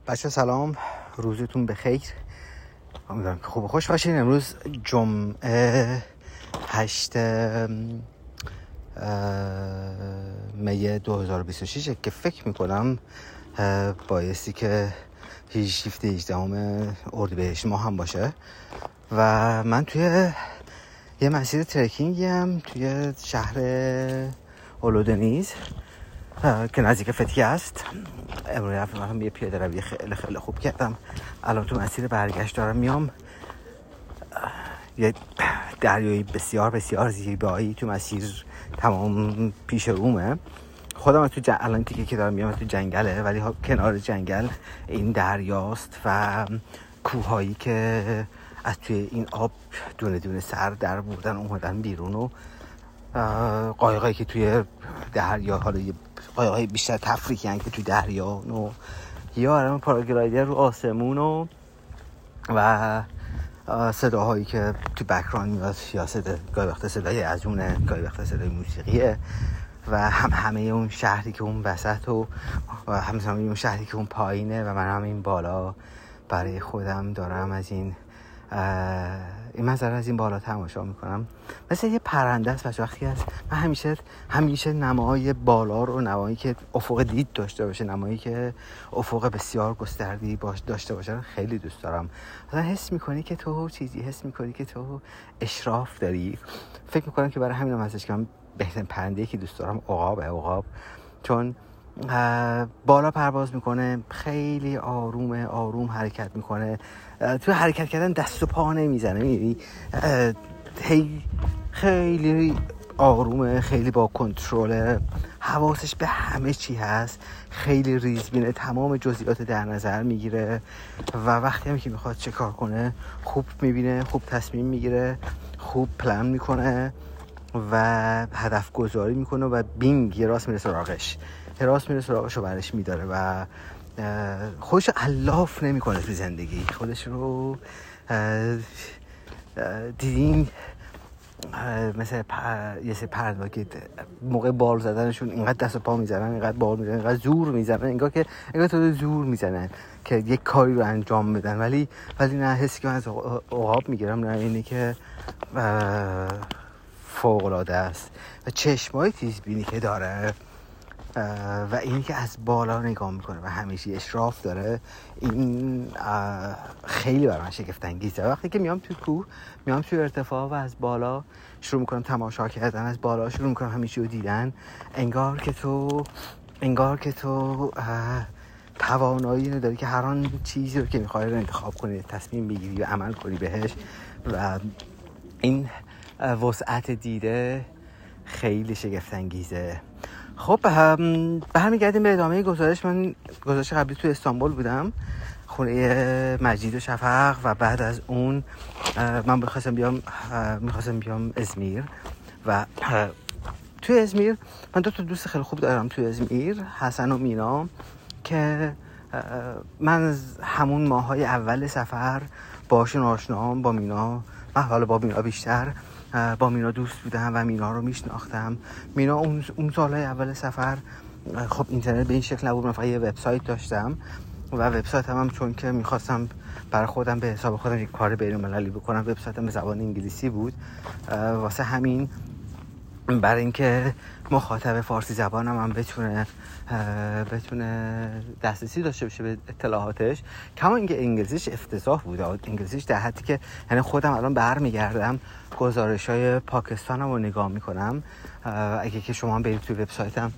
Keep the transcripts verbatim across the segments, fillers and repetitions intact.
بچه سلام، روزتون بخیر. امیدوارم که خوب و خوش باشین. امروز جمعه هشت می دو هزار و بیست و شش که فکر میکنم بایستی که هجدهم اردیبهشت ماه هم باشه و من توی یه مسیر ترکینگی هم توی شهر اولودنیز که نزدیک فتیه است. امروز رفتم یه پیاده روی خیلی خیلی خوب کردم. الان تو مسیر برگشت دارم میام. یه دریایی بسیار بسیار زیبایی تو مسیر تمام پیش رومه. خودم تو جن... الان دیگه که دارم میام تو جنگله، ولی ها... کنار جنگل این دریاست و کوههایی که از توی این آب دونه دونه سر در بردن اومدن بیرون و قایقایی که توی دریا، حالا قایقای بیشتر تفریحی هستن که توی دریا و یا آرام پاراگلایدر رو آسمون و و صداهایی که تو بک‌گراند میاد، یا صدا گاهی وقتا صدای ازونه، گاهی وقتا صدای موسیقیه و هم همه اون شهری که اون وسط و, و همه اون شهری که اون پایینه و من هم این بالا برای خودم دارم از این این منظره از این بالا تماشا میکنم. مثل یه پرنده است. بچه وقتی هست من همیشه همیشه نمای بالا رو، نمایی که افق دید داشته باشه، نمایی که افق بسیار گستردی باش داشته باشه خیلی دوست دارم. مثلا حس میکنی که تو چیزی، حس میکنی که تو اشراف داری. فکر میکنم که برای همینم هستش که من بهترین پرنده‌ای که دوست دارم عقابه. عقاب چون بالا پرواز میکنه، خیلی آرومه، آروم حرکت میکنه. تو حرکت کردن دست و پا نمیزنه، میبینی هی خیلی آرومه، خیلی با کنترل، حواسش به همه چی هست، خیلی ریزبینه، تمام جزئیات در نظر میگیره و وقتی هم که میخواد چه کار کنه خوب میبینه، خوب تصمیم میگیره، خوب پلان میکنه و هدف گذاری میکنه و بینگ یه راست میره سراغش راست میره سراغش رو برش میداره و خودش رو الاف نمیکنه تو زندگی. خودش رو دیدین مثل یه سری پرنده که موقع بال زدنشون اینقدر دست و پا میزنن، اینقدر بال میزنن، اینقدر زور میزنن، انگار که انگار تو زور میزنن که یک کاری رو انجام بدن، ولی ولی نه، حسی که من از عقاب میگیرم نه اینه که فوق العاده است و چشمای تیزبینی که داره و اینی که از بالا نگاه میکنه و همیشه اشراف داره، این خیلی برای من شگفت انگیزه. وقتی که میام توی کوه، میام توی ارتفاع و از بالا شروع میکنم تماشا کردن، از بالا شروع میکنم همیشه رو دیدن، انگار که تو انگار که تو توانایی اینو داری که هر آن چیزی رو که میخوای رو انتخاب کنی، تصمیم بگیری و عمل کنی بهش و این وسعت دیده خیلی شگفت انگیزه. خب برمیگردیم به ادامه گزارش. من گزارش قبلی تو استانبول بودم، خونه مجید و شفق، و بعد از اون من بخواستم بیام میخواستم بیام ازمیر و توی ازمیر من دو تا دوست خیلی خوب دارم توی ازمیر، حسن و مینا، که من از همون ماهای اول سفر باشون آشنام. با مینا من حالا با مینا بیشتر با مینا دوست بودم و مینا رو میشناختم. مینا اون اون سالهای اول سفر خب اینترنت به این شکل نبود، من فقط یه وبسایت داشتم و وبسایتم هم چون که میخواستم برای خودم به حساب خودم یک کار بین‌المللی بکنم، وبسایتم به زبان انگلیسی بود. واسه همین برای اینکه مخاطب فارسی زبانم هم بتونه بتونه دسترسی داشته باشه به اطلاعاتش، کما اینکه انگلیسیش افتضاح بود. انگلیسیش در حدی که یعنی خودم الان برمیگردم گزارش‌های پاکستانم رو نگاه میکنم. اگه که شما هم برید توی وبسایتم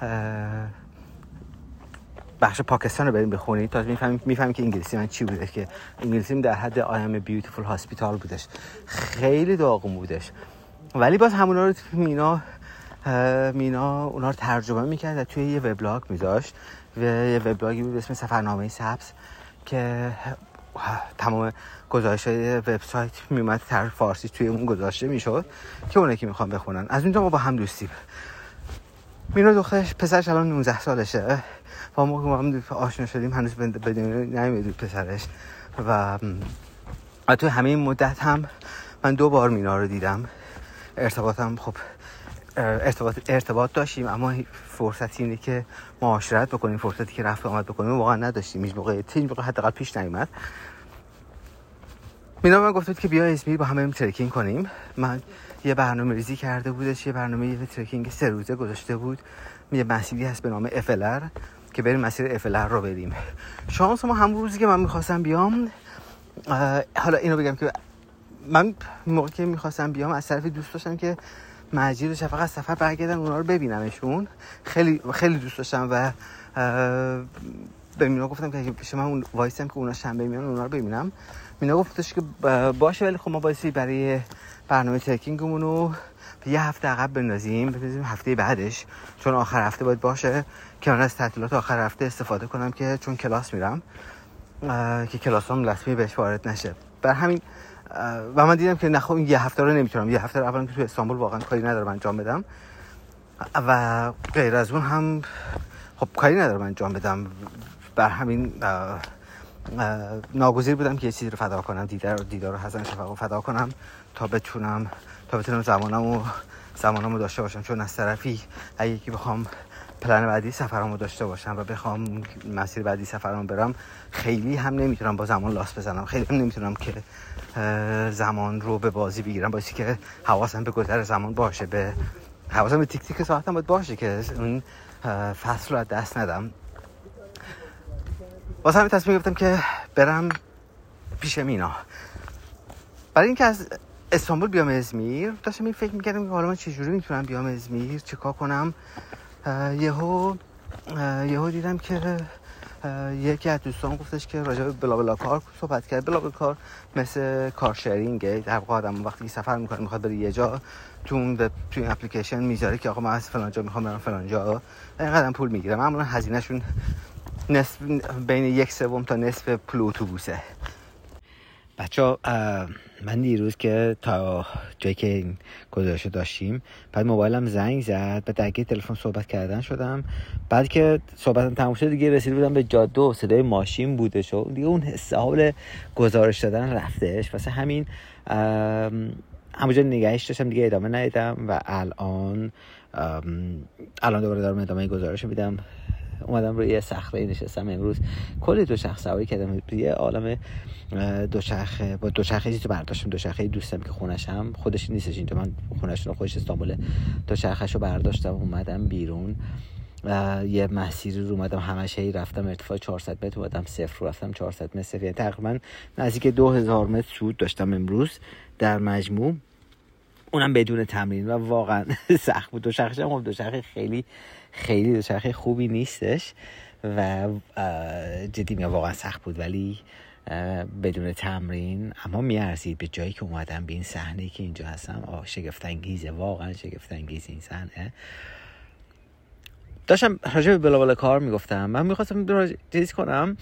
بخش پاکستان رو بریم بخونید تا میفهمیم میفهمیم که انگلیسی من چی بوده، که انگلیسیم در حد I am a beautiful hospital بودش، خیلی داغون بودش. ولی باز همونا رو مینا مینا اونا رو ترجمه میکرد و توی یه وبلاگ میذاشت و یه وبلاگی بود به اسم سفرنامه سبز که تمام گزارش‌های وبسایت میومد در فارسی توی اون گذاشته میشد که اونایی که میخوام بخونن. از اونجا ما با هم دوستی. مینا دخترش پسرش الان نوزده سالشه و ما با هم آشنا شدیم هنوز بدون نمیدونم پسرش و توی همه این مدت هم من دو بار مینا رو دیدم. ارتباطم خب ارتباط ارتباط داشتیم، اما فرصتی اینه که معاشرت بکنیم، فرصتی که رفت آمد بکنیم واقعا نداشتیم. هیچ موقع تیم موقع حداقل پیش نیومد. مینا من گفت بود که بیا ازمیر با هم بریم ترکینگ کنیم. من یه برنامه ریزی کرده بودش، یه برنامه یه ترکینگ سه روزه گذاشته بود. یه مسیری هست به نام افلر که بریم مسیر افلر رو بریم. شانس ما همون روزی که من می‌خواستم بیام، حالا اینو بگم که من موقعی که می‌خواستم بیام از طرف دوست داشتم که مجید و شفق از سفر برگردن اونا رو ببینمشون. خیلی خیلی دوست داشتم و به مینا گفتم که پیش من اون وایسم که اونا شنبه میان اونا رو ببینم. مینا گفتش که باشه، ولی خب ما بایستی برای برنامه ترکینگمون رو یه هفته عقب بندازیم بندازیم هفته بعدش، چون آخر هفته باید باشه که من از تعطیلات آخر هفته استفاده کنم که چون کلاس میرم که کلاسام رسمی بهش وارد نشه. بر همین و من دیدم که نه خب این یه هفته رو نمیتونم، یه هفته رو اولا که تو استانبول واقعا کاری ندارم انجام بدم و غیر از اون هم خب کاری ندارم انجام بدم. بر همین ناگزیر بودم که یه چیزی رو فدا کنم، دیدار دیدار رو حسن شفق رو فدا کنم تا بتونم تا بتونم زمانمو زمانمو داشته باشم. چون از طرفی اگه که بخوام پلن بعدی سفرامو داشته باشم و بخوام مسیر بعدی سفرامو برم، خیلی هم نمیتونم با زمان لاس بزنم، خیلی هم نمیتونم که زمان رو به بازی بگیرم، باعثی که حواسم به گذر زمان باشه، به حواسم به تیک تیک ساعتم باید باشه که اون فصل رو از دست ندم. واسه همین تصمیم گرفتم که برم پیش مینا. برای اینکه از استانبول بیام ازمیر داشتم این فکر میکردم که حالا من چجوری میتونم بیام ازمیر، چیکار کنم. یهو یهو دیدم که یکی از دوستان گفتش که راجع به بلا بلا کار صحبت کرد. بلا بلا کار مثل کار شیرینگه، در واقع آدم وقتی سفر میکنه میخواد بره یه جا، تو اون تو این اپلیکیشن میذاره که آقا من از فلان جا میخوام برم فلان جا، اینقدر پول میگیره. معمولا هزینهشون نصف بین یک سوم تا نصف پول اتوبوسه. بچه‌ها من دیروز که تا جایی که این گزارشو داشتیم بعد موبایلم زنگ زد، بعد درگیر تلفن صحبت کردن شدم. بعد که صحبتم تموم شد دیگه رسیده بودم به جاده و صدای ماشین بودش و دیگه اون حال گزارش دادن رفتش. واسه همین همونجا نگهش داشتم، دیگه ادامه ندادم و الان الان دوباره دارم ادامه گزارش میدم. اومدم روی یه صخره نشستم امروز، کلی دوچرخه سواری کردم، یه عالمه دوچرخه با دوچرخه چیزو برداشتم. دوچرخه دوستم که خونشم خودش نیستش اینجا، من خونشون خودش استانبول، دوچرخهشو برداشتم اومدم بیرون. یه مسیری رو اومدم همش هی رفتم ارتفاع چهارصد متر، اومدم صفر رفتم چهارصد متر، یعنی تقریبا نزدیک دو هزار متر صعود داشتم امروز در مجموع، اونم بدون تمرین و واقعا سخت بود. دوچرخه هم دوچرخه خیلی خیلی دوچرخه خوبی نیستش و جدی میگم واقعا سخت بود، ولی بدون تمرین اما میارزید به جایی که اومدم، به این صحنه‌ای که اینجا هستم. آه شگفت انگیزه، واقعا شگفت انگیز این صحنه. داشتم راجع به بلا بلا کار میگفتم، من میخواستم چیز کنم،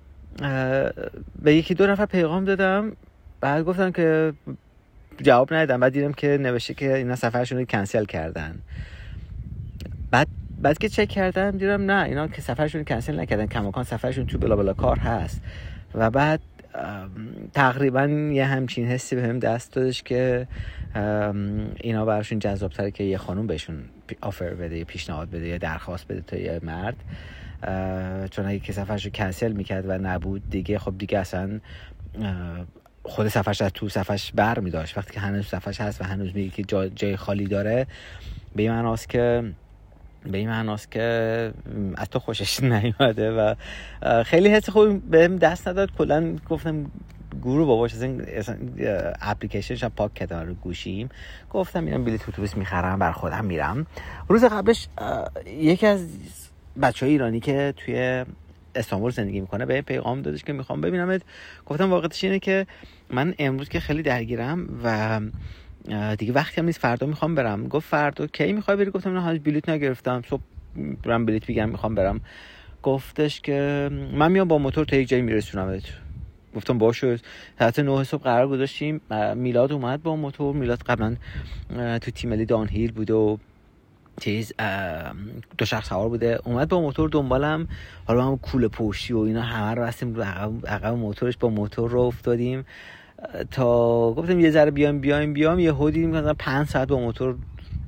به یکی دو نفر پیغام دادم، بعد گفتم که جواب ندادم، بعد دیدم که نوشته که اینا سفرشون رو کنسل کردن. بعد بعد که چک کردم دیدم نه، اینا که سفرشون رو کنسل نکردن، کماکان سفرشون تو بلا بلا کار هست. و بعد تقریبا یه همچین حسی بهم دست دادش که اینا براشون جذاب‌تره که یه خانوم بهشون آفر بده، یا پیشنهاد بده، یا درخواست بده تا یه مرد، چون اگه که سفرشو کنسل میکرد و نبود دیگه، خب دیگه اصلا خود سفرش از تو سفرش بر می داشت. وقتی که هنوز سفرش هست و هنوز میگه که جا جای خالی داره، به این معناست که به این معناست که از تو خوشش نیومده و خیلی حس خوبی بهم دست نداد. کلا گفتم گروه باباش از این اپلیکیشنش پاک کردم رو گوشیم، گفتم میرم بلیط اتوبوس میخرم بر خودم میرم. روز قبلش یکی از بچهای ایرانی که توی استانبول زندگی میکنه به پیغام دادش که میخوام ببینمت. گفتم واقعیتش اینه که من امروز که خیلی درگیرم و دیگه وقتی هم نیست، فردا میخوام برم. گفت فردا کی میخوای بری؟ گفتم نه هنوز بلیط نگرفتم، صبح برم بلیط بگیرم میخوام برم. گفتش که من میام با موتور تا یک جایی میرسونمت. گفتم باشه. ساعت نه صبح قرار گذاشتیم، میلاد اومد با موتور. میلاد قبلا تو تیم ملی دانهیل بود و چیز دو شخص سوار بوده، اومد با موتور دنبالم. حالا هم کوله پشتی و اینا همه رو بستیم رو عقب عقب موتورش، با موتور رو افتادیم تا گفتم یه ذره بیایم بیایم بیام یه هودی مثلا پنج ساعت با موتور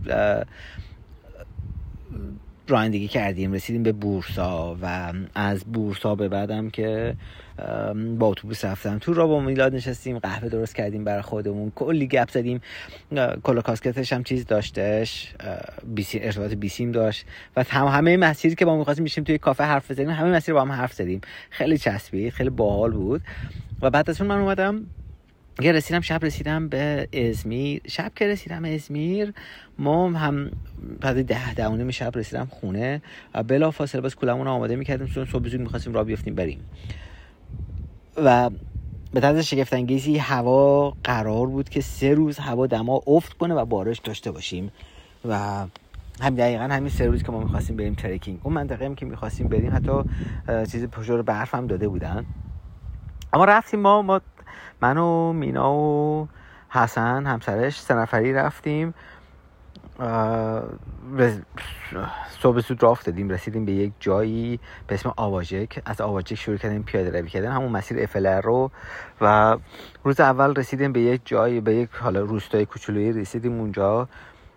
رانندگی کردیم، رسیدیم به بورسا و از بورسا به بعدم که با اتوبوس رفتم تو راه با میلاد نشستیم، قهوه درست کردیم برای خودمون، کلی گپ زدیم. کلا کاسکتش هم چیز داشتش، بیسیم، ارتباط بیسیم داشت و هم همه مسیری که با می‌خواستیم میشیم توی کافه حرف بزنیم، همه مسیر با هم حرف زدیم. خیلی چسبید، خیلی باحال بود. و بعد از اون من اومدم یه رسیدم شب رسیدم به ازمیر. شب که رسیدم ازمیر ما هم بعد ده ده و نیم شب رسیدم خونه و بلا فاصله بس کولمون آماده می‌کردیم چون صبح زود می‌خواستیم راه بیفتیم بریم. و به طرز شگفت انگیزی هوا قرار بود که سه روز هوا دما افت کنه و بارش داشته باشیم و هم دقیقاً همین سه روز که ما می‌خواستیم بریم ترکینگ. اون منطقه هم که می‌خواستیم بریم حتی چیز پشور برف هم داده بودن. اما رفتیم ما ما من و مینا و حسن همسرش سه نفری رفتیم. صبح زود راه افتادیم، رسیدیم به یک جایی به اسم آواژک. از آواژک شروع کردیم پیاده روی کردن، همون مسیر افلر رو. و روز اول رسیدیم به یک جایی، به یک حالا روستای کوچولویی رسیدیم. اونجا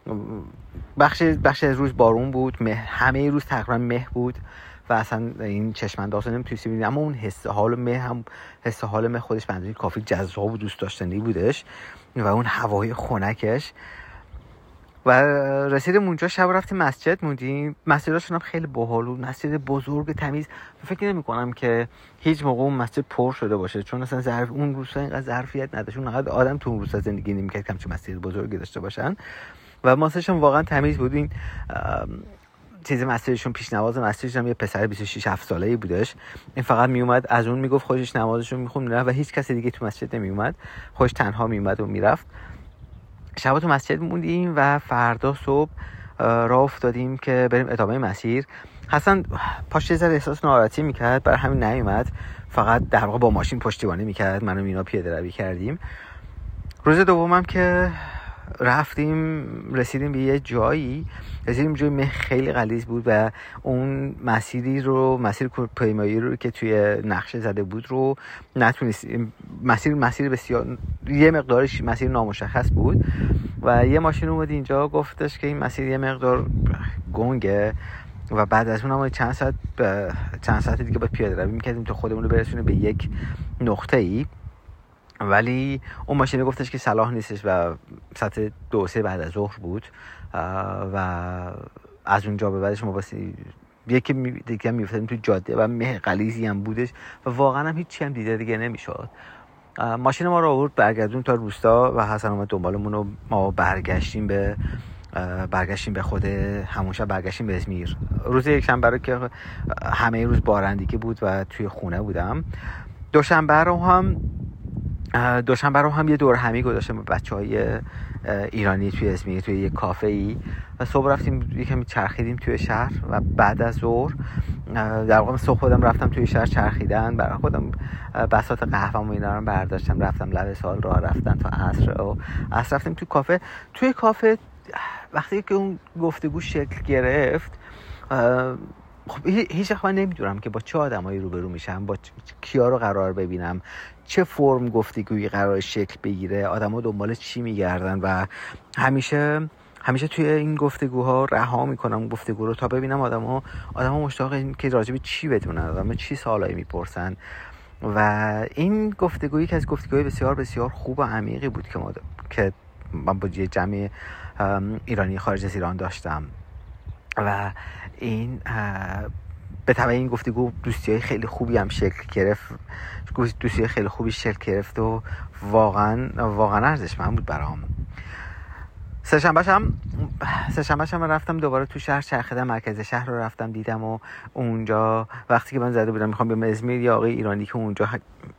بخش بخش از روز بارون بود، مه، همه روز تقریبا مه بود و اصلا این چشم‌انداز نمی‌تونستی ببینی، اما اون حس حال مه هم حس حال مه خودش به اندازه کافی جذاب و دوست داشتنی بودش و اون هوای خنکش. و رسیدیم اونجا، شب رفتیم مسجد موندیم. مسجداشون هم خیلی باحال بود، مسجد بزرگ تمیز. فکر نمی‌کنم که هیچ موقع اون مسجد پر شده باشه، چون اصلا ظرف اون روستا اینقدر ظرفیت نداشت، اونقدر آدم تو اون روستا زندگی نمی‌کرد که همچین مسجد بزرگی داشته باشن. و مسجدشون واقعا تمیز بود. این چیز مسجدشون، پیشنواز مسجدشون یه پسر بیست و شش هفت ساله‌ای بودش. این فقط می اومد از اون میگفت خودش نمازشو میخوند و هیچ کسی دیگه تو مسجد نمی اومد، خودش تنها می اومد و میرفت. شب تو مسجد موندیم و فردا صبح راه افتادیم که بریم ادامه مسیر. حسن پاش یه ذره احساس ناراحتی میکرد، برای همین نیومد، فقط در واقع با ماشین پشتیبانی میکرد. من و مینا پیاده روی کردیم. روز دومم که رفتیم رسیدیم به یه جایی، رسیدیم جایی مه خیلی غلیظ بود و اون مسیری رو، مسیر پیمایی رو که توی نقشه زده بود رو نتونستیم. مسیر مسیر بسیار یه مقدارش مسیر نامشخص بود و یه ماشین اومد اینجا گفتش که این مسیر یه مقدار گنگه و بعد از اون هم چند ساعت چند ساعت دیگه باید پیاده روی می‌کردیم تا خودمون رو برسونیم به یک نقطه‌ای. ولی اون ماشین گفتش که صلاح نیستش و ساعت دو سه بعد از ظهر بود و از اونجا به بعدش ما واسه یکی دیگه می‌افتادیم تو جاده و مه غلیظی هم بودش و واقعا هم هیچ چی هم دیده دیگه نمی‌شد. ماشین ما رو آورد برگردون تا روستا و حسن اومد دنبالمون و ما برگشتیم به برگشتیم به خود همون شب برگشتیم به ازمیر. روز یکشنبه رو که همه روز بارندگی بود و توی خونه بودم. دوشنبه رو هم دوشنبه رو هم یه دور همی گذاشتم با بچهای ایرانی توی ازمیر توی یه کافه ای و صبح رفتیم یکمی چرخیدیم توی شهر و بعد از ظهر در واقع صبح خودم رفتم توی شهر چرخیدن، برای خودم بساط قهوه‌مو اینا رو برداشتم، رفتم لب سال راه رفتن تا عصر و عصر رفتیم توی کافه. توی کافه وقتی که اون گفتگو شکل گرفت، خب هیچ وقت من نمیدونم که با چه آدمایی روبرو میشم، با کیا رو قرار ببینم، چه فرم گفتگویی قرار شکل بگیره، آدما دنبال چی میگردن و همیشه همیشه توی این گفتگوها رها میکنم گفتگو رو تا ببینم آدما آدما مشتاق این که راجع به چی بدونن، آدما چی سوالایی میپرسن. و این گفتگویی که از گفتگوهای بسیار بسیار خوب و عمیقی بود که ما که من با یه جمع ایرانی خارج از ایران داشتم و این به تبع این گفتگو دوستی‌های خیلی خوبی هم شکل گرفت، دوستی‌های خیلی خوبی شکل گرفت و واقعا واقعا ارزشمند بود برام. سه شنبه‌ش هم سه شنبه‌ش هم رفتم دوباره تو شهر چرخیدم، مرکز شهر رو رفتم دیدم و اونجا وقتی که من زده بودم میخوام بیام ازمیر، یا آقای ایرانی که اونجا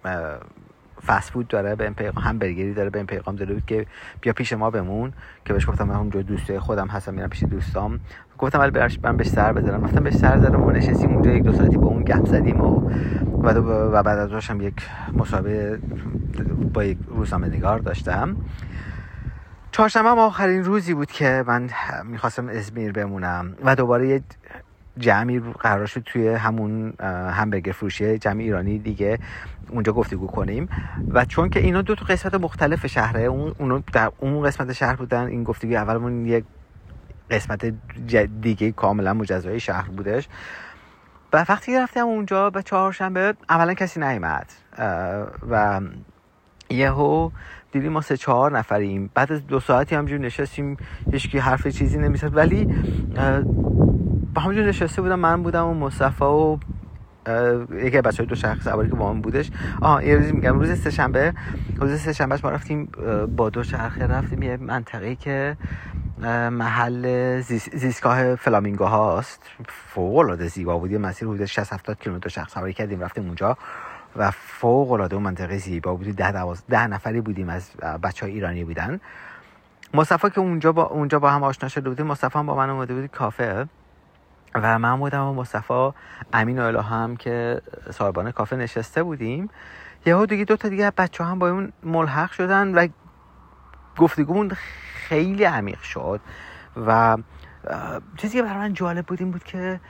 فست فود داره به پیغام همبرگری داره به پیغام داده بود که بیا پیش ما بمون، که بهش گفتم من اونجا دوستای خودم هستم میرم پیش دوستام، گفتم ولی برش برم بهش سر بزنم. رفتم بهش سر زدم و نشستیم اونجا یک دو ساعتی با اون گپ زدیم و و بعد از اونش هم یک مصاحبه با یک روزنامه‌نگار داشتم. چهارشنبه هم آخرین روزی بود که من میخواستم ازمیر بمونم و دوباره یه جمعی قرار شد توی همون همبرگر فروشی جمع ایرانی دیگه اونجا گفتگو کنیم و چون که اینا دو تا قسمت مختلف شهره، اون اونو در اون قسمت شهر بودن، این گفتگو اولمون یک قسمت دیگه کاملا مجزای شهر بودش. و وقتی رفتم اونجا به چهارشنبه اولا کسی نیامد و یهو دیدیم ما سه چهار نفریم. بعد از دو ساعتی همجور نشستیم، هیچکی حرف چیزی نمیزد، ولی با همجور نشسته بودم. من بودم و مصطفی و یکی بچه‌های دو شخص سواری که با من بودش. آها یه روزی میگم روز سه شنبه روز سه شنبه ما رفتیم با دو چرخه رفتیم یه منطقه‌ای که محل زیست، زیستگاه فلامینگو هاست. فوق‌العاده زیبا بود. یه مسیر حدود شصت هفتاد کیلومتر شخص سواری کردیم رفتیم اونجا و فوق‌العاده اون منطقه زیبا بود. ده دوازده ده نفری بودیم، از بچه‌های ایرانی بودن. مصطفی که اونجا با اونجا با هم آشنا شده بودیم، مصطفی هم با من اومده بود کافه و من بودم و مصطفی، امین و الهه هم که صاحبان کافه نشسته بودیم. یهو دیگه دو تا دیگه بچه‌ها هم با اون ملحق شدن و گفتگومون خیلی عمیق شد و چیزی که برای من جالب بود این بود که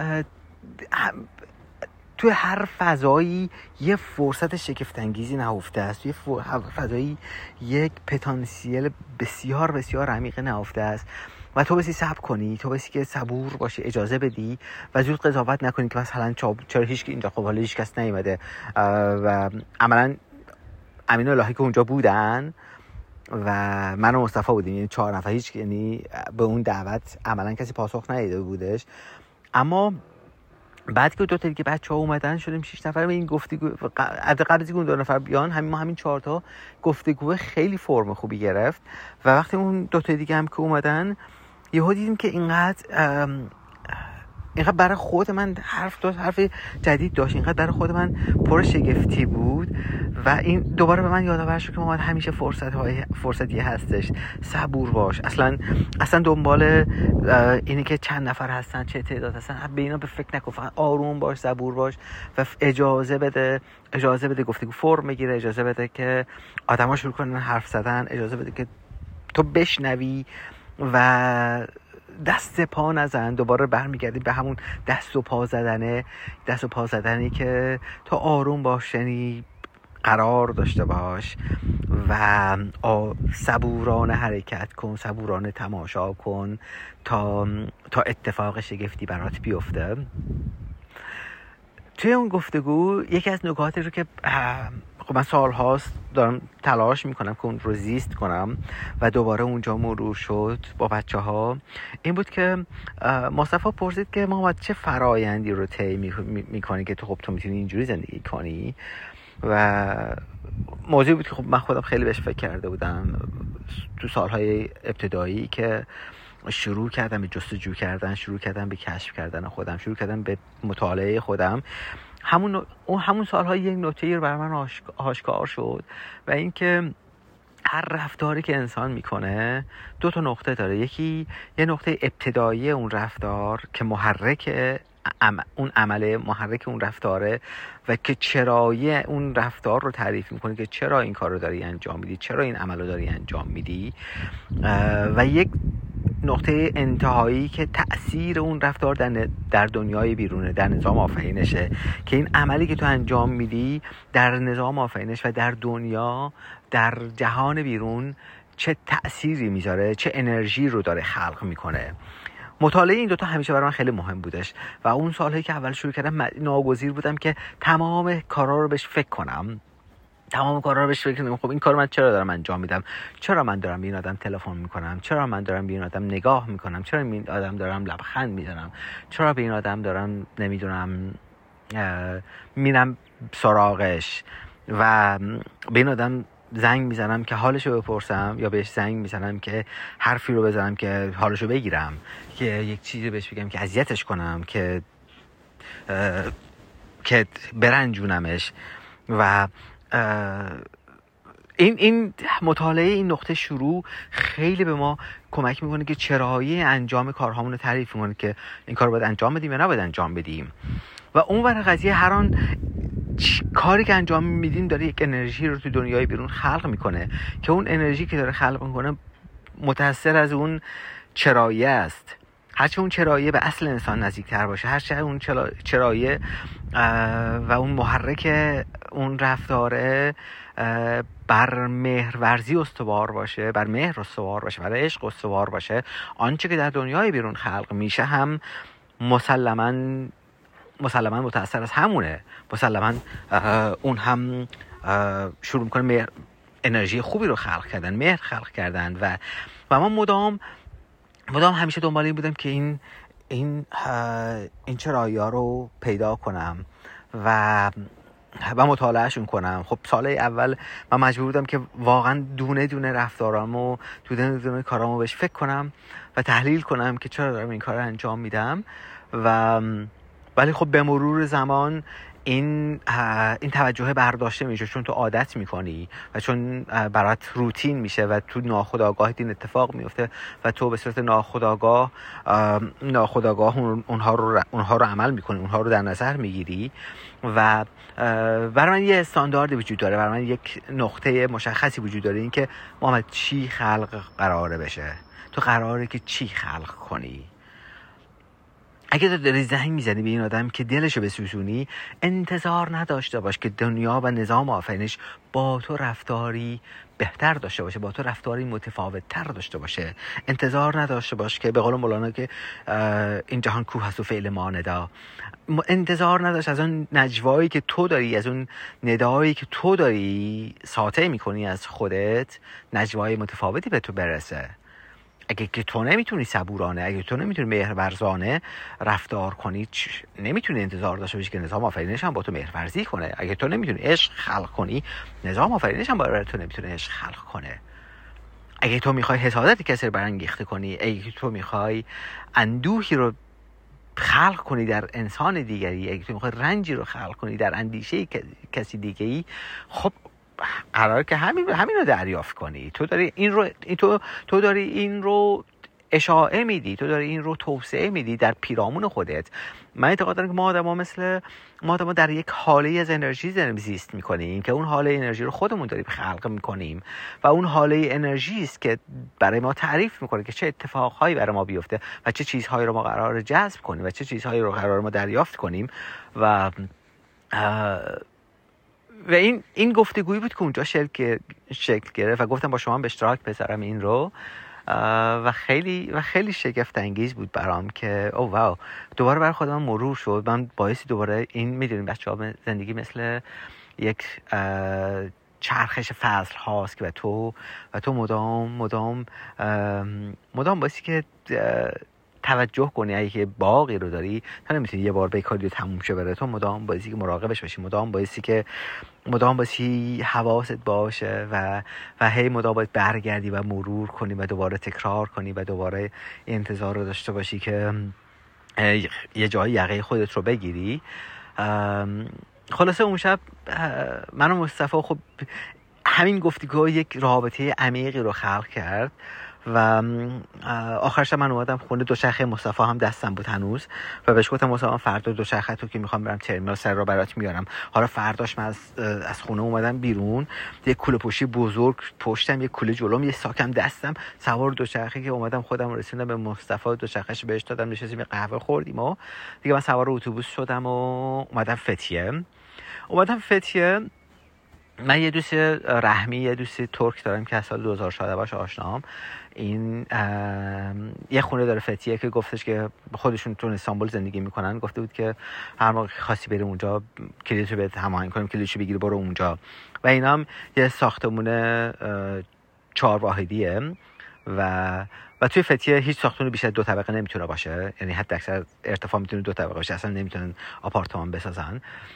توی هر فضایی یه فرصت شگفت انگیزی نهفته است، توی فضایی یک پتانسیل بسیار بسیار عمیق نهفته است و تو بسی صبر کنی، تو بسی که صبور باشی، اجازه بدی و زود قضاوت نکنی که مثلا چرا هیچ کی اینجا، خب حالا هیچ کس نیومده. و عملا امین و الهی که اونجا بودن و من و مصطفی بودیم، یعنی چهار نفر، هیچ یعنی به اون دعوت عملا کسی پاسخ نداده بودش. اما بعد که دو تا دیگه بچه‌ها اومدن شدیم شش نفر. به این گفتگو قبل از اینکه دو نفر بیان همین ما همین چهار تا گفتگو خیلی فرم خوبی گرفت و وقتی اون دو تا دیگه هم که اومدن یهو دیدیم که اینقدر اینقدر برای خود من حرف داشت، حرف جدید داشت، اینقدر برای خود من پر شگفتی بود و این دوباره به من یادآور شد که ما همیشه فرصت های فرصتی هستش، صبور باش. اصلا اصلا دنبال اینه که چند نفر هستن، چه تعداد هستن، به اینا به فکر نکن، فقط آروم باش، صبور باش و اجازه بده اجازه بده گفتگو فرم بگیره، اجازه بده که آدما شروع کنن حرف زدن، اجازه بده که تو بشنوی و دست پا نزن. دوباره برمیگردی به همون دست و پا زدنه، دست و پا زدنی که تو آروم باش، یعنی قرار داشته باش و صبورانه حرکت کن، صبورانه تماشا کن تا تا اتفاق شگفتی برات بیفته. توی اون گفتگو یکی از نکاتی رو که خب من سال هاست دارم تلاش میکنم که اون رو زیست کنم و دوباره اونجا مرور شد با بچه ها، این بود که مصطفی پرسید که محمد چه فرایندی رو طی میکنی که تو خب تو میتونی اینجوری زندگی کنی و موضوعی بود که خب من خودم خیلی بهش فکر کرده بودم تو سالهای ابتدایی که شروع کردم به جستجو کردن، شروع کردم به کشف کردن خودم، شروع کردم به مطالعه خودم. همون اون همون سال‌ها یک نکته رو برای من آشکار شد و اینکه هر رفتاری که انسان میکنه دو تا نقطه داره. یکی یه نقطه ابتدایی اون رفتار که محرک ام، اون عمله محرک اون رفتاره و که چرایی اون رفتار رو تعریف میکنه که چرا این کار رو داری انجام میدی، چرا این عمل رو داری انجام میدی، و یک نقطه انتهایی که تأثیر اون رفتار در, در دنیای بیرونه، در نظام آفرینشه، که این عملی که تو انجام میدی در نظام آفرینش و در دنیا، در جهان بیرون چه تأثیری میذاره، چه انرژی رو داره خلق میکنه. مطالعه این دوتا همیشه برای من خیلی مهم بودش و اون سالهایی که اول شروع کردم ناگزیر بودم که تمام کارا رو بهش فکر کنم تمام کارا رو بهش فکر کنم. خب این کارو من چرا دارم انجام میدم؟ چرا من دارم به این آدم تلفن میکنم؟ چرا من دارم به این آدم نگاه میکنم؟ چرا به این آدم دارم لبخند میزنم؟ چرا به این آدم دارم نمیدونم میرم سراغش و به این آدم زنگ میزنم که حالشو بپرسم یا بهش زنگ میزنم که حرفی رو بزنم که حالشو بگیرم، که یک چیزی بهش بگم که اذیتش کنم، که که برنجونمش. و این این مطالعه این نقطه شروع خیلی به ما کمک میکنه که چرایی انجام کارهامون رو تعریف کنه که این کار رو باید انجام بدیم یا نباید انجام بدیم. و اون ور قضیه هر آن کاری که انجام میدیم داره یک انرژی رو تو دنیای بیرون خلق میکنه که اون انرژی که داره خلق میکنه متأثر از اون چرایی است هرچه اون چرایه به اصل انسان نزدیکتر باشه، هرچه اون چرایه و اون محرک اون رفتاره بر مهرورزی استوار باشه، بر مهر استوار باشه، بر عشق استوار باشه، آنچه که در دنیای بیرون خلق میشه هم مسلماً مسلماً متأثر از همونه. مسلماً اون هم شروع میکنه مهر، انرژی خوبی رو خلق کردن، مهر خلق کردن و و من مدام مدام همیشه دنبال این بودم که این این این چرایی‌ها رو پیدا کنم و و مطالعهشون کنم. خب سال اول من مجبور بودم که واقعا دونه دونه رفتارامو، دونه دونه کارامو بهش فکر کنم و تحلیل کنم که چرا دارم این کار رو انجام میدم. و ولی خب به مرور زمان این این توجه برداشته میشه، چون تو عادت میکنی و چون برات روتین میشه و تو ناخودآگاهت این اتفاق میفته و تو به صورت ناخودآگاه ناخودآگاه اونها رو اونها رو عمل میکنی، اونها رو در نظر میگیری و برای من یه استاندارد وجود داره، برای من یک نقطه مشخصی وجود داره، این که محمد چی خلق قراره بشه، تو قراره که چی خلق کنی. اگه تو داری زنگ میزنی به این آدم که دلشو بسوزونی، انتظار نداشته باش که دنیا و نظام آفرینش با تو رفتاری بهتر داشته باشه، با تو رفتاری متفاوت تر داشته باشه. انتظار نداشته باش که به قول مولانا که این جهان کوه هست و فعل ما ندا. انتظار نداشت از اون نجوایی که تو داری، از اون ندایی که تو داری ساطع میکنی از خودت، نجوای متفاوتی به تو برسه. اگه که تو نمیتونی صبورانه، اگه تو نمیتونی مهرورزانه رفتار کنی، نمیتونی انتظار داشته باشی که نظام آفرینش هم با تو مهرورزی کنه. اگه تو نمیتونی عشق خلق کنی، نظام آفرینش هم برای تو نمیتونه عشق خلق کنه. اگه تو میخوای حسادت کسی رو برانگیخته کنی، اگه تو میخوای اندوهی رو خلق کنی در انسان دیگری، اگه تو میخوای رنجی رو خلق کنی در اندیشه کسی دیگری، خب قراره که همین همین رو دریافت کنی. تو داری این رو تو تو داری این رو اشاعه میدی، تو داری این رو توسعه میدی در پیرامون خودت. من اعتقاد دارم که ما آدم‌ها مثل ما آدم‌ها در یک حاله از انرژی داریم زیست میکنیم که اون حاله انرژی رو خودمون داریم خلق میکنیم و اون حاله انرژی است که برای ما تعریف میکنه که چه اتفاقهایی برای ما بیفته و چه چیزهایی رو ما قراره جذب کنیم و چه چیزهایی رو قراره ما دریافت کنیم. و و این این گفتگویی بود که اونجا شکل شکل گرفت و گفتم با شما به اشتراک بذارم این رو و خیلی و خیلی شگفت انگیز بود برام که او واو، دوباره برای خودم مرور شد. من باعث دوباره این، میدونیم بچه‌ها زندگی مثل یک چرخش فصل هاست که و تو و تو مدام مدام مدام باعثی که توجه کنی. اگه باقی رو داری، تا نمیتونی یه بار بکاری و تموم شه بره، تو مدام بایستی که مراقبش باشی، مدام بایستی که مدام بایستی حواست باشه و و هی مدام باید برگردی و مرور کنی و دوباره تکرار کنی و دوباره انتظار رو داشته باشی که یه جایی یقه خودت رو بگیری. خلاصه اون شب من و مصطفی خب همین گفتگو یک رابطه عمیقی رو خلق کرد و آخرش من اومدم خونه. دوچرخه مصطفی هم دستم بود هنوز و بهش گفتم مصطفی فردا دوچرخه تو که میخوام برم ترمینال سر رو برات میارم. حالا فرداش من از, از خونه اومدم بیرون، یک کوله پشتی بزرگ پشتم، یک کوله جلوم، یه ساکم دستم، سوار دوچرخه که اومدم خودم رسوندم به مصطفی، دوچرخه‌اش بهش دادم، نشستیم قهوه خوردیم و دیگه من سوار اتوبوس شدم و اومدم فتیه. اومدم فتیه من یه دوست رحمی، یه دوست ترک دارم که از سال دو هزار شده باش آشنام. این یه خونه داره فتیه که گفتش که خودشون تو استانبول زندگی میکنن، گفته بود که هر موقع خاصی بریم اونجا کلیدشو بهت هماهنگ کنیم، کلیدشو بگیری برو اونجا. و اینا هم یه ساختمون چهار واحدیه و و توی فتیه هیچ ساختمونی بیشتر دو طبقه نمیتونه باشه، یعنی حتی اکثر ارتفاع میتونه دو طبقه باشه، اصلا نمیتونن آپارتمان بسازن.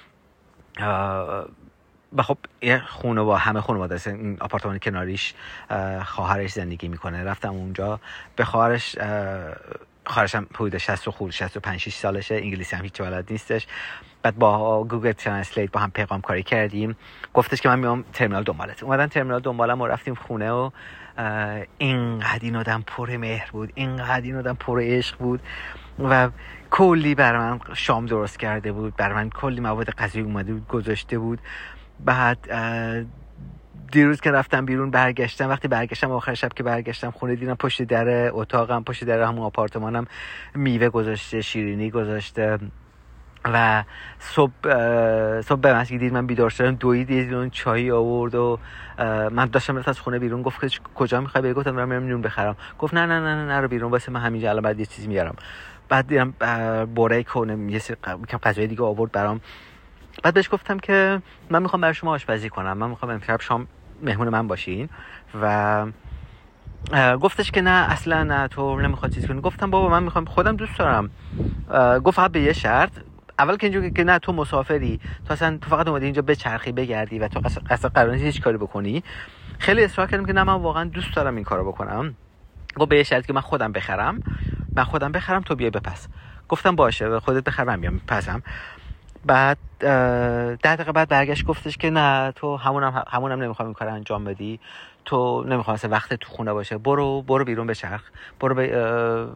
و خب یه خونه با همه خانواده است. این آپارتمان کناریش خواهرش زندگی میکنه. رفتم اونجا به خواهرش، خواهرش هم حدود شصت و خورد شصت و پنج شش سالشه، انگلیسی هم هیچ بلد نیستش. بعد با گوگل ترنسلیت با هم پیغام کاری کردیم، گفتش که من میام ترمینال دنبالت. اومدن ترمینال دنبالم و رفتیم خونه و اینقدر این آدم پر مهر بود، اینقدر این آدم پر عشق بود و کلی برای من شام درست کرده بود، برای من کلی مواد غذایی اومده بود گذاشته بود. بعد دیروز که رفتم بیرون برگشتم، وقتی برگشتم آخر شب که برگشتم خونه دیدم پشت در اتاقم، پشت در همون آپارتمانم میوه گذاشته، شیرینی گذاشته و صبح صبح به مسجد دید من بیدار شدم دوید یه اون چای آورد و من داشتم رفت از خونه بیرون. گفت که کجا میخوای بری؟ گفتم دارم میرم نون بخرم. گفت نه نه نه نه نرو بیرون، واسه من همینجا الان بعد یه چیزی میارم. بعد دیدم بوره کنه یه سری غذای دیگه آورد برام. بعد بهش گفتم که من میخوام برای شما آشپزی کنم، من میخوام امشب شام مهمون من باشین. و گفتش که نه اصلا نه تو نمیخواد چیز کنی. گفتم بابا من میخوام خودم دوست دارم. گفت فقط به یه شرط، اول که اینجوری که نه تو مسافری، تو اصلا تو فقط اومدی اینجا بچرخی بگردی و تو اصلا قرار نیست هیچ کاری بکنی. خیلی اصرار کردم که نه من واقعا دوست دارم این کارو بکنم. گفت به یه شرط که من خودم بخرم، من خودم بخرم تو بیای بپس. گفتم باشه خودت بخر من میام پسم. بعد ده دقیقه بعد برگشت گفتش که نه تو همونم همونم نمیخوام این کارو انجام بدی، تو نمیخوام اصلا وقت تو خونه باشه، برو برو بیرون بچرخ، برو ب...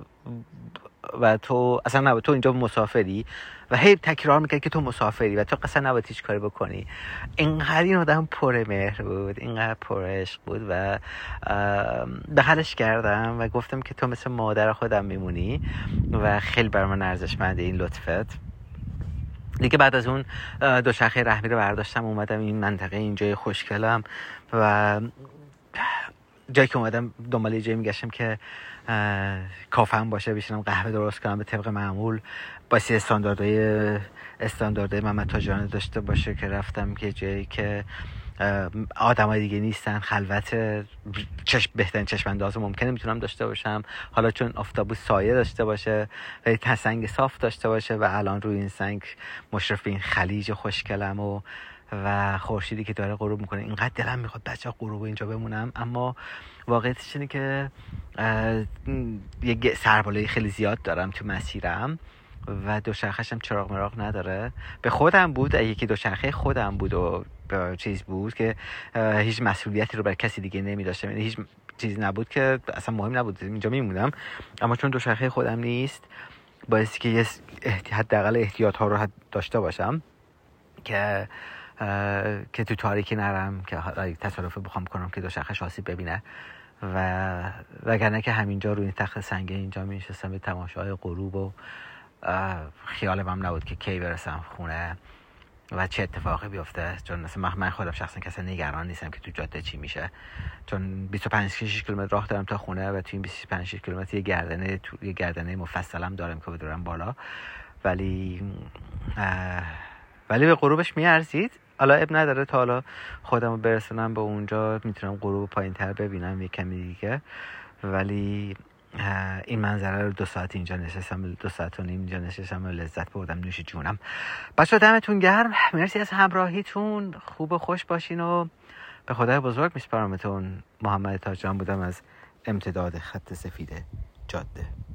و تو اصلا نباید تو اینجا مسافری. و هی تکرار میکرد که تو مسافری و تو اصلا نباید هیچ کاری بکنی. اینقدر این آدم پر مهر بود، اینقدر پر عشق بود و دخلش کردم و گفتم که تو مثل مادر خودم میمونی و خیلی بر من ارزشمنده این لطفت. دیگه بعد از اون دوچرخه رحمی رو برداشتم اومدم این منطقه اینجای خوشگلم و جایی که اومدم دنبال یه جایی میگشتم که کافه هم باشه، بشینم قهوه درست کنم به طبق معمول با سی استانداردهای استانداردهای محمد تاجرانی داشته باشه. که رفتم که جایی که آدمای دیگه نیستن، خلوت، چشم بهترین چشم انداز ممکنه میتونم داشته باشم. حالا چون آفتابو سایه داشته باشه و یه سنگ صاف داشته باشه و الان روی این سنگ مشرف به این خلیج خوشگلم و و خورشیدی که داره غروب میکنه. اینقدر دلم میخواد بچه‌ها غروب اینجا بمونم، اما واقعیتش اینه که یه سربالایی خیلی زیاد دارم تو مسیرم و دوچرخه‌شم چراغ مراغ نداره. به خودم بود، یکی دوچرخه خودم بود و چیز بود که هیچ مسئولیتی رو بر کسی دیگه نمی‌داشتم، یعنی هیچ چیزی نبود که اصلا مهم نبود اینجا میمونم. اما چون دوچرخه خودم نیست باعث که یه حداقل احتیاط‌ها رو داشته باشم که که تو تاریکی نرم، که تصادف بخوام کنم که دوچرخه‌ش آسیب ببینه. و وگرنه که همینجا روی این تخت سنگی اینجا می‌نشستم به تماشای غروب و خیالم هم نبود که کی برسم خونه و چه اتفاقی بیفته. چون مثلا من خودم شخصا کسی نگران نیستم که تو جاده چی میشه، چون بیست و پنج کیلومتر راه دارم تا خونه و تو این بیست و پنج کیلومتر یه گردنه تو یه گردنه مفصلم دارم که بدورم بالا. ولی ولی به غروبش میارزید. حالا اب نداره تا حالا خودمو برسونم به اونجا میتونم غروب پایین‌تر ببینم یه کمی دیگه. ولی این منظره رو دو ساعت اینجا نشستم، دو ساعت و نیم اینجا نشستم و لذت بردم، نوش جونم. بچه‌ها دمتون گرم، مرسی از همراهیتون، خوب و خوش باشین و به خدای بزرگ میسپارمتون. محمد تاجران بودم از امتداد خط سفید جاده.